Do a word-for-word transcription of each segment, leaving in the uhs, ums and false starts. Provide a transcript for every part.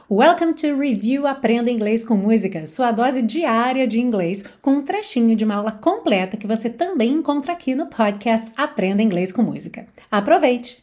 Welcome to Review Aprenda Inglês com Música, sua dose diária de inglês com um trechinho de uma aula completa que você também encontra aqui no podcast Aprenda Inglês com Música. Aproveite!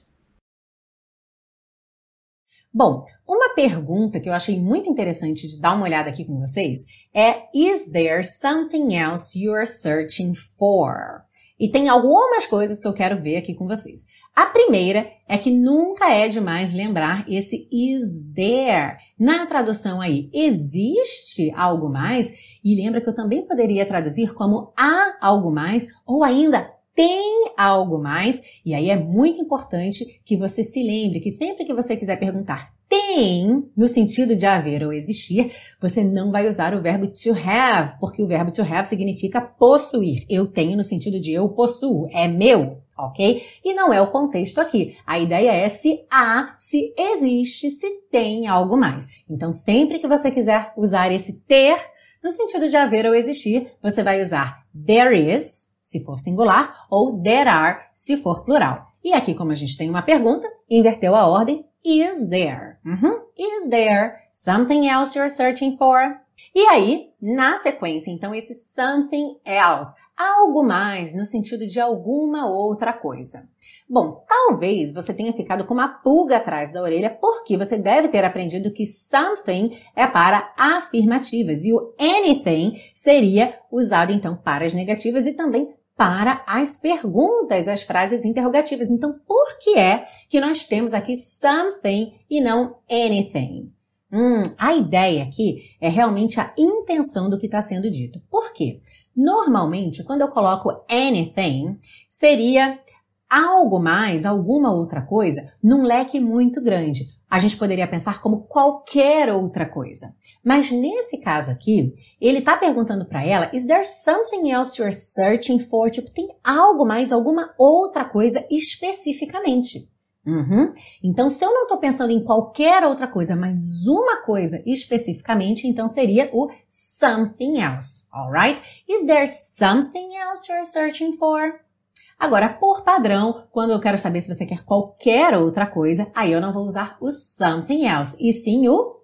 Bom, uma pergunta que eu achei muito interessante de dar uma olhada aqui com vocês é Is there something else you're searching for? E tem algumas coisas que eu quero ver aqui com vocês. A primeira é que nunca é demais lembrar esse is there. Na tradução aí, existe algo mais? E lembra que eu também poderia traduzir como há algo mais ou ainda tem algo mais? E aí é muito importante que você se lembre que sempre que você quiser perguntar tem, no sentido de haver ou existir, você não vai usar o verbo to have, porque o verbo to have significa possuir. Eu tenho no sentido de eu possuo, é meu, ok? E não é o contexto aqui. A ideia é se há, se existe, se tem algo mais. Então, sempre que você quiser usar esse ter, no sentido de haver ou existir, você vai usar there is, se for singular, ou there are, se for plural. E aqui, como a gente tem uma pergunta, inverteu a ordem, is there? Uhum. Is there something else you're searching for? E aí, na sequência, então, esse something else, algo mais no sentido de alguma outra coisa. Bom, talvez você tenha ficado com uma pulga atrás da orelha porque você deve ter aprendido que something é para afirmativas e o anything seria usado, então, para as negativas e também para as perguntas, as frases interrogativas. Então, por que é que nós temos aqui something e não anything? Hum, a ideia aqui é realmente a intenção do que está sendo dito. Por quê? Normalmente, quando eu coloco anything, seria algo mais, alguma outra coisa, num leque muito grande. A gente poderia pensar como qualquer outra coisa. Mas nesse caso aqui, ele está perguntando para ela, is there something else you're searching for? Tipo, tem algo mais, alguma outra coisa especificamente. Uhum. Então, se eu não estou pensando em qualquer outra coisa, mas uma coisa especificamente, então seria o something else, alright? Is there something else you're searching for? Agora, por padrão, quando eu quero saber se você quer qualquer outra coisa, aí eu não vou usar o something else, e sim o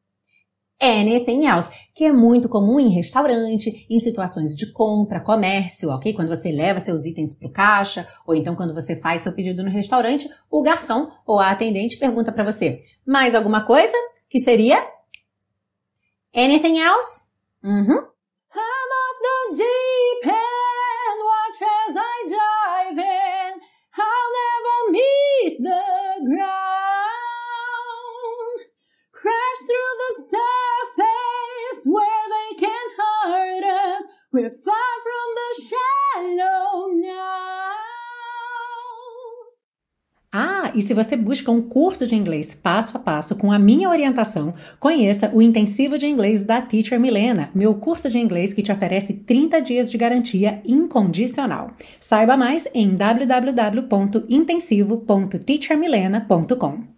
anything else, que é muito comum em restaurante, em situações de compra, comércio, ok? Quando você leva seus itens para o caixa, ou então quando você faz seu pedido no restaurante, o garçom ou a atendente pergunta para você, mais alguma coisa? Que seria anything else? Uhum. I'm off the deep end, watch as I dive in, I'll never meet the ground, crash through the surface where they can't hurt us, we're far from the shallow now. Ah, e se você busca um curso de inglês passo a passo com a minha orientação, conheça o Intensivo de Inglês da Teacher Milena, meu curso de inglês que te oferece trinta dias de garantia incondicional. Saiba mais em w w w ponto intensivo ponto teacher milena ponto com.